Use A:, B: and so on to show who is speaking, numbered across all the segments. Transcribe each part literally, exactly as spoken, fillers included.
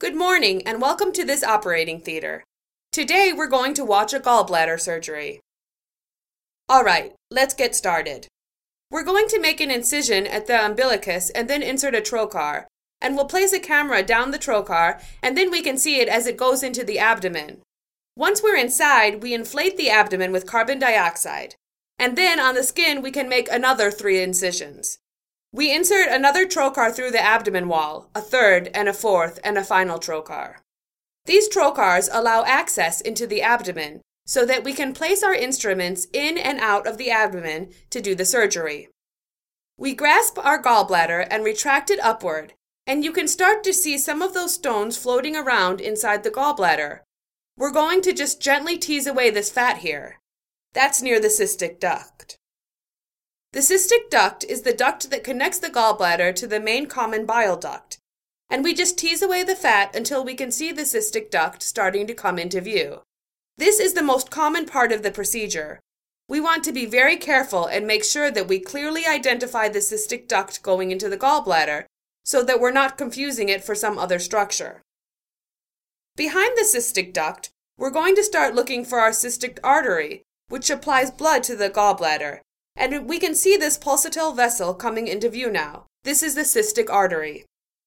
A: Good morning and welcome to this operating theater. Today we're going to watch a gallbladder surgery. Alright, let's get started. We're going to make an incision at the umbilicus and then insert a trocar, and we'll place a camera down the trocar and then we can see it as it goes into the abdomen. Once we're inside, we inflate the abdomen with carbon dioxide, and then on the skin we can make another three incisions. We insert another trocar through the abdomen wall, a third and a fourth and a final trocar. These trocars allow access into the abdomen so that we can place our instruments in and out of the abdomen to do the surgery. We grasp our gallbladder and retract it upward, and you can start to see some of those stones floating around inside the gallbladder. We're going to just gently tease away this fat here. That's near the cystic duct. The cystic duct is the duct that connects the gallbladder to the main common bile duct, and we just tease away the fat until we can see the cystic duct starting to come into view. This is the most common part of the procedure. We want to be very careful and make sure that we clearly identify the cystic duct going into the gallbladder so that we're not confusing it for some other structure. Behind the cystic duct, we're going to start looking for our cystic artery, which supplies blood to the gallbladder, and we can see this pulsatile vessel coming into view now. This is the cystic artery.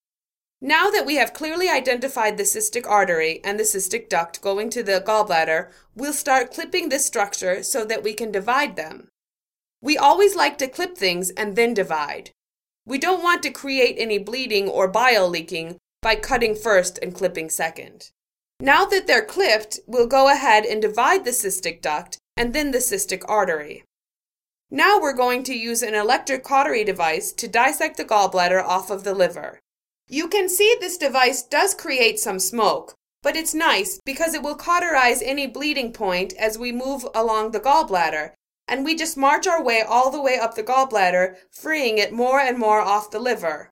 A: Now that we have clearly identified the cystic artery and the cystic duct going to the gallbladder, we'll start clipping this structure so that we can divide them. We always like to clip things and then divide. We don't want to create any bleeding or bile leaking by cutting first and clipping second. Now that they're clipped, we'll go ahead and divide the cystic duct and then the cystic artery. Now we're going to use an electric cautery device to dissect the gallbladder off of the liver. You can see this device does create some smoke, but it's nice because it will cauterize any bleeding point as we move along the gallbladder, and we just march our way all the way up the gallbladder, freeing it more and more off the liver.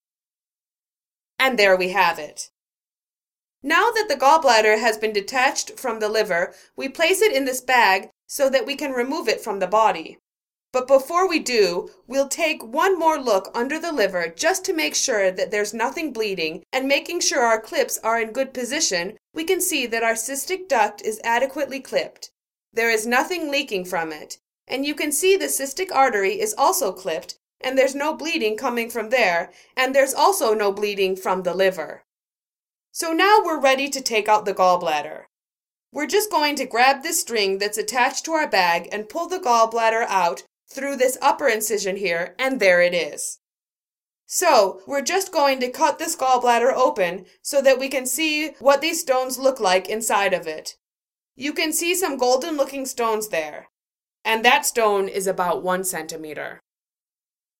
A: And there we have it. Now that the gallbladder has been detached from the liver, we place it in this bag so that we can remove it from the body. But before we do, we'll take one more look under the liver just to make sure that there's nothing bleeding, and making sure our clips are in good position, we can see that our cystic duct is adequately clipped. There is nothing leaking from it, and you can see the cystic artery is also clipped, and there's no bleeding coming from there, and there's also no bleeding from the liver. So now we're ready to take out the gallbladder. We're just going to grab this string that's attached to our bag and pull the gallbladder out through this upper incision here, and there it is. So, we're just going to cut this gallbladder open so that we can see what these stones look like inside of it. You can see some golden looking stones there, and that stone is about one centimeter.